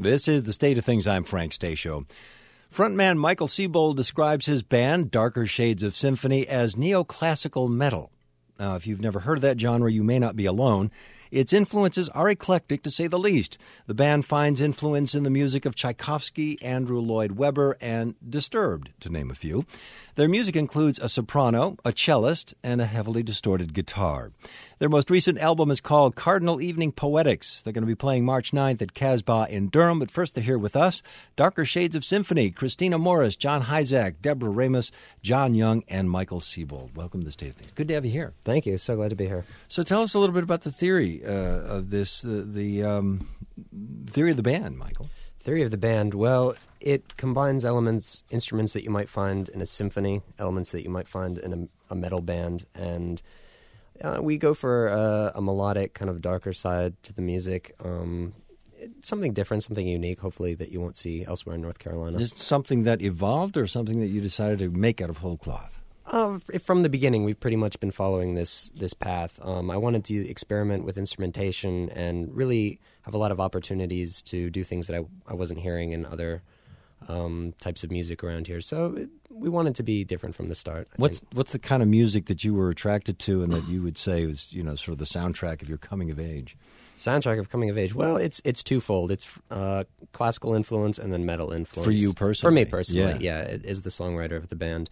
This is The State of Things. I'm Frank Stasio. Frontman Michael Seibold describes his band, Darker Shades of Symphony, as neoclassical metal. Now, if you've never heard of that genre, you may not be alone. Its influences are eclectic, to say the least. The band finds influence in the music of Tchaikovsky, Andrew Lloyd Webber, and Disturbed, to name a few. Their music includes a soprano, a cellist, and a heavily distorted guitar. Their most recent album is called Cardinal Evening Poetics. They're going to be playing March 9th at Casbah in Durham, but first they're here with us. Darker Shades of Symphony, Christina Morris, John Hyzak, Deborah Ramos, John Young, and Michael Seibold. Welcome to The State of Things. Good to have you here. Thank you. So glad to be here. So tell us a little bit about the theory of this, the theory of the band, Michael. Theory of the band, well, it combines instruments that you might find in a symphony, elements that you might find in a metal band, and we go for a melodic, kind of darker side to the music. Something different, something unique, hopefully, that you won't see elsewhere in North Carolina. Is it something that evolved or something that you decided to make out of whole cloth? From the beginning, we've pretty much been following this path. I wanted to experiment with instrumentation and really have a lot of opportunities to do things that I wasn't hearing in other types of music around here. So we wanted to be different from the start. What's the kind of music that you were attracted to and that you would say was, sort of the soundtrack of your coming of age? Soundtrack of coming of age. Well, it's twofold. It's classical influence and then metal influence. For you personally? For me personally, yeah. It is the songwriter of the band.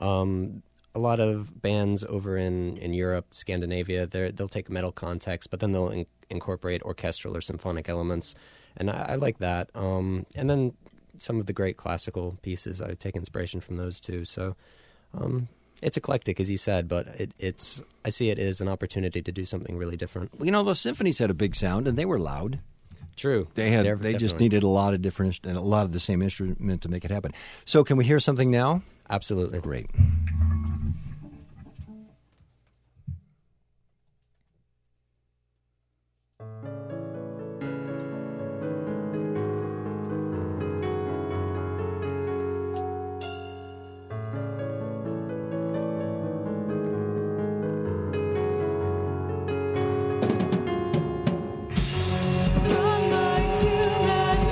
A lot of bands over in Europe, Scandinavia, they'll take a metal context, but then they'll incorporate orchestral or symphonic elements, and I like that. And then some of the great classical pieces, I take inspiration from those too. So it's eclectic, as you said, but I see it as an opportunity to do something really different. Well, those symphonies had a big sound, and they were loud. True. They just needed a lot of different and a lot of the same instrument to make it happen. So can we hear something now? Absolutely. Great.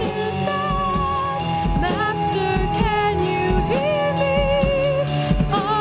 Master, can you hear me?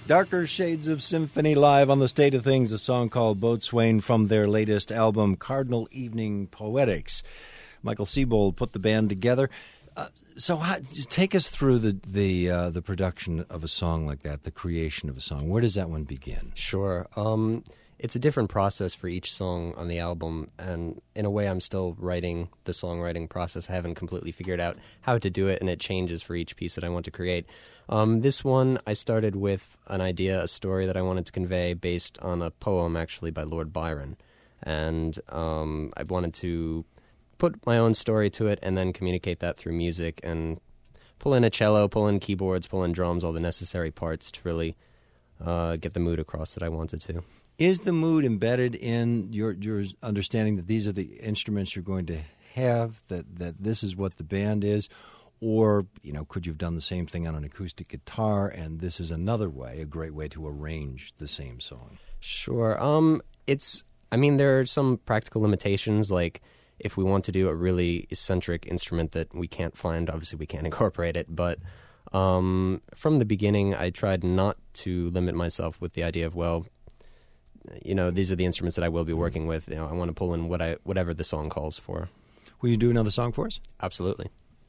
Darker Shades of Symphony live on the State of Things, a song called Boatswain from their latest album, Cardinal Evening Poetics. Michael Seibold put the band together. Take us through the production of a song like that, the creation of a song. Where does that one begin? Sure. It's a different process for each song on the album, and in a way I'm still writing the songwriting process. I haven't completely figured out how to do it, and it changes for each piece that I want to create. This one, I started with an idea, a story that I wanted to convey based on a poem actually by Lord Byron. And I wanted to put my own story to it and then communicate that through music and pull in a cello, pull in keyboards, pull in drums, all the necessary parts to really get the mood across that I wanted to. Is the mood embedded in your understanding that these are the instruments you're going to have, that this is what the band is? Or, could you have done the same thing on an acoustic guitar, and this is another way, a great way to arrange the same song? Sure. There are some practical limitations, like if we want to do a really eccentric instrument that we can't find, obviously we can't incorporate it. But from the beginning, I tried not to limit myself with the idea of, these are the instruments that I will be working with. I want to pull in whatever the song calls for. Will you do another song for us? Absolutely.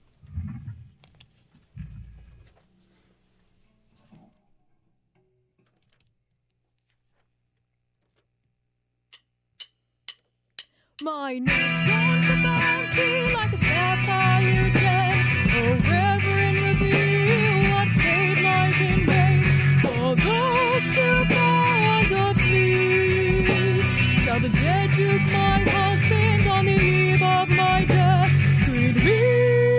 My name turns the bounty like a sapphire gem. Oh, reverend, reveal what fate lies in wait for those two bonds of sleep. Shall the dead duke my husband on the eve of my death greet me?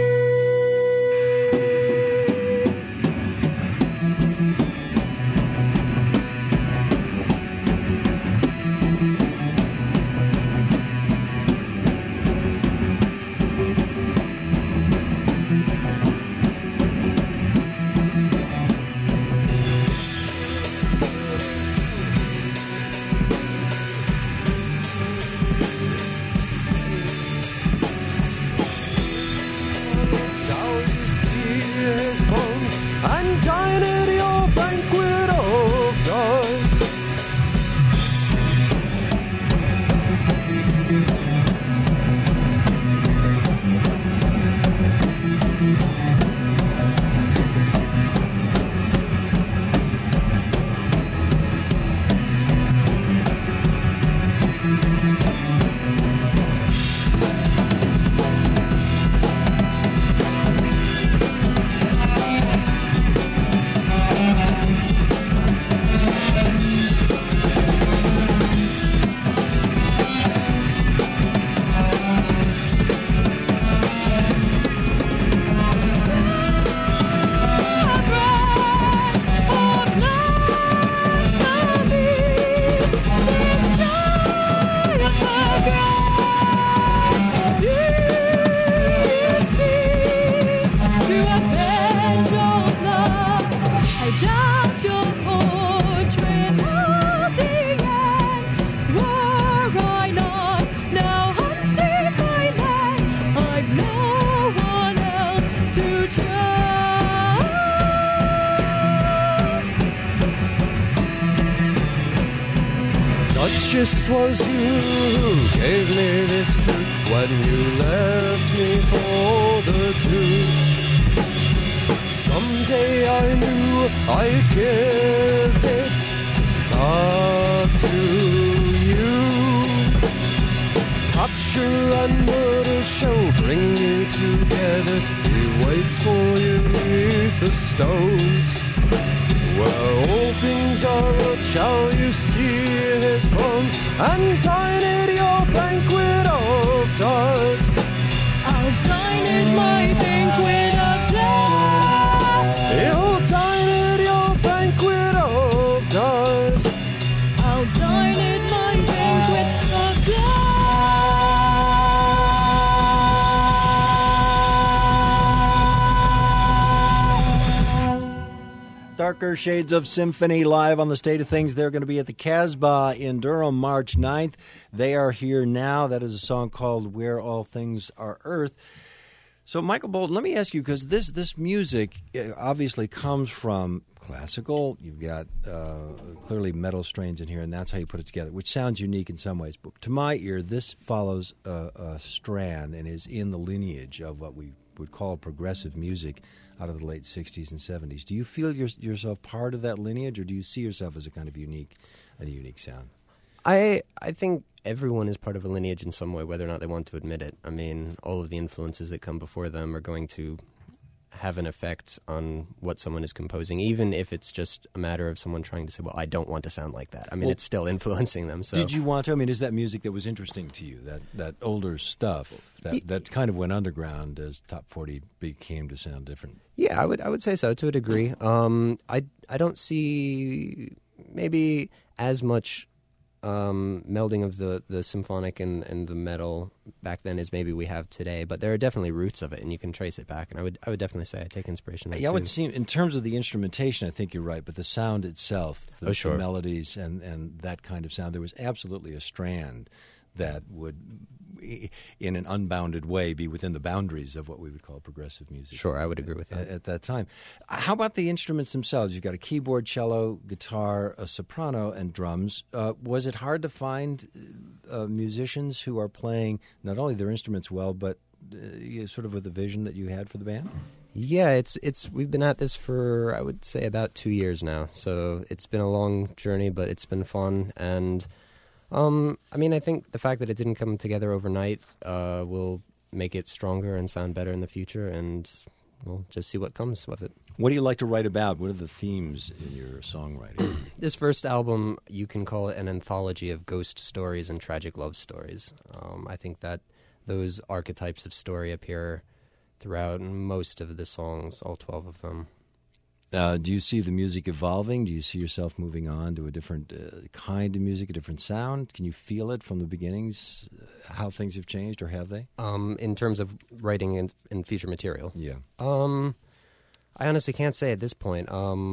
Just was you who gave me this truth when you left me for the truth. Someday I knew I'd give it back to you. Capture and murder shall bring you together. He waits for you beneath the stones. Where all things are earth shall you see his bones, and dine at your banquet of dust. I'll dine at my banquet of dust. He'll dine at your banquet of dust. I'll dine at my banquet of dust. Darker Shades of Symphony live on the State of Things. They're going to be at the Casbah in Durham March 9th. They are here now. That is a song called Where All Things Are Earth. So, Michael Bolton, let me ask you, because this music obviously comes from classical. You've got clearly metal strains in here, and that's how you put it together, which sounds unique in some ways. But to my ear, this follows a strand and is in the lineage of what we would call progressive music out of the late 60s and 70s. Do you feel yourself part of that lineage, or do you see yourself as a kind of unique sound? I think everyone is part of a lineage in some way, whether or not they want to admit it. I mean, all of the influences that come before them are going to have an effect on what someone is composing, even if it's just a matter of someone trying to say, well, I don't want to sound like that. I mean, it's still influencing them. So, did you want to? I mean, is that music that was interesting to you, that older stuff, that kind of went underground as Top 40 became to sound different? Yeah, I would say so, to a degree. I don't see maybe as much melding of the symphonic and the metal back then as maybe we have today, but there are definitely roots of it, and you can trace it back. And I would definitely say I take inspiration there, yeah, too. it would seem, in terms of the instrumentation, I think you're right, but the sound itself, the melodies and that kind of sound, there was absolutely a strand that would, in an unbounded way, be within the boundaries of what we would call progressive music. Sure, I would agree with that. At that time. How about the instruments themselves? You've got a keyboard, cello, guitar, a soprano, and drums. Was it hard to find musicians who are playing not only their instruments well, but sort of with the vision that you had for the band? Yeah, it's we've been at this for, I would say, about 2 years now. So it's been a long journey, but it's been fun. And I mean, I think the fact that it didn't come together overnight will make it stronger and sound better in the future, and we'll just see what comes of it. What do you like to write about? What are the themes in your songwriting? This first album, you can call it an anthology of ghost stories and tragic love stories. I think that those archetypes of story appear throughout most of the songs, all 12 of them. Do you see the music evolving? Do you see yourself moving on to a different kind of music, a different sound? Can you feel it from the beginnings, how things have changed, or have they? In terms of writing and future material? Yeah. I honestly can't say at this point.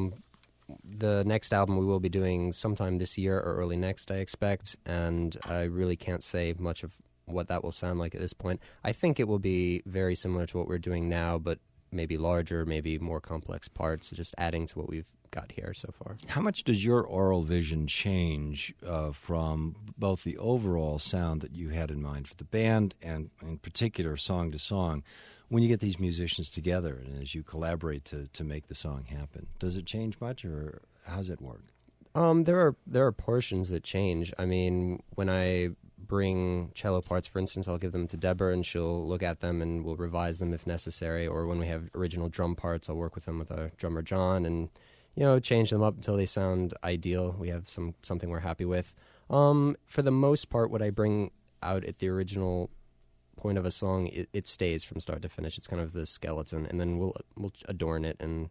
The next album we will be doing sometime this year or early next, I expect, and I really can't say much of what that will sound like at this point. I think it will be very similar to what we're doing now, but maybe larger, maybe more complex parts, just adding to what we've got here so far. How much does your oral vision change from both the overall sound that you had in mind for the band and in particular song to song when you get these musicians together and as you collaborate to make the song happen? Does it change much, or how does it work? There are portions that change. I mean, when I bring cello parts, for instance, I'll give them to Deborah and she'll look at them and we'll revise them if necessary. Or when we have original drum parts, I'll work with them with our drummer John and, change them up until they sound ideal. We have something we're happy with. For the most part, what I bring out at the original point of a song, it stays from start to finish. It's kind of the skeleton, and then we'll adorn it and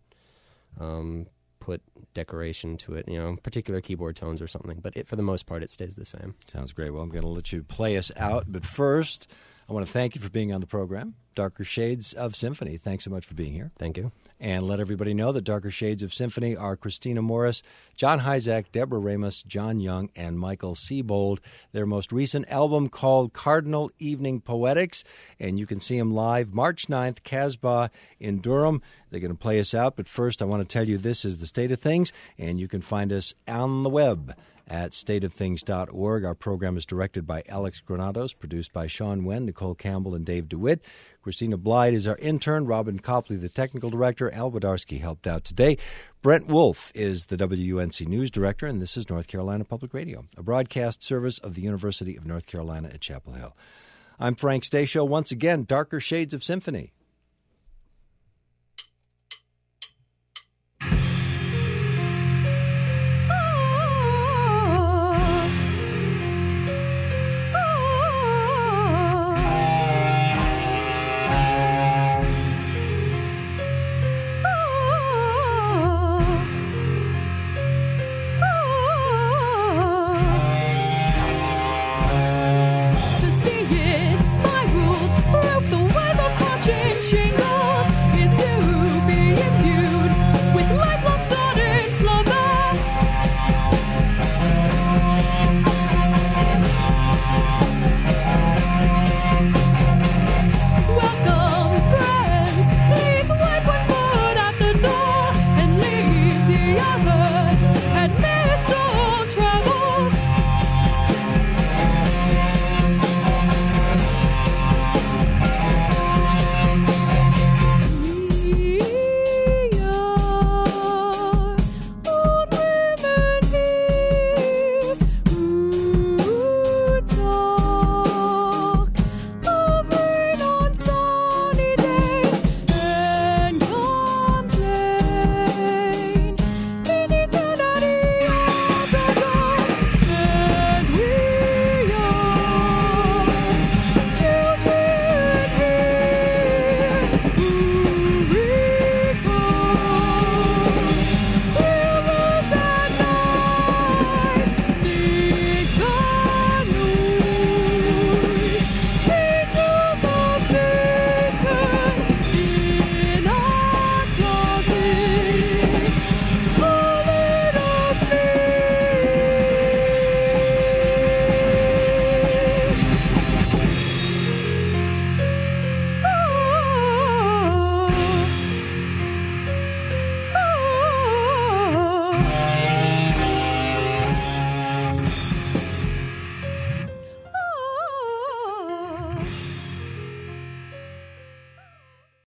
put decoration to it, particular keyboard tones or something. But for the most part, it stays the same. Sounds great. Well, I'm going to let you play us out. But first, I want to thank you for being on the program. Darker Shades of Symphony, thanks so much for being here. Thank you. And let everybody know that Darker Shades of Symphony are Christina Morris, John Hyzak, Deborah Ramos, John Young, and Michael Seibold. Their most recent album called Cardinal Evening Poetics, and you can see them live March 9th, Casbah in Durham. They're going to play us out, but first I want to tell you this is the state of things, and you can find us on the web at stateofthings.org. Our program is directed by Alex Granados, produced by Sean Wen, Nicole Campbell, and Dave DeWitt. Christina Blyde is our intern, Robin Copley, the technical director. Al Wodarski helped out today. Brent Wolf is the WUNC news director, and this is North Carolina Public Radio, a broadcast service of the University of North Carolina at Chapel Hill. I'm Frank Stasio. Once again, Darker Shades of Symphony.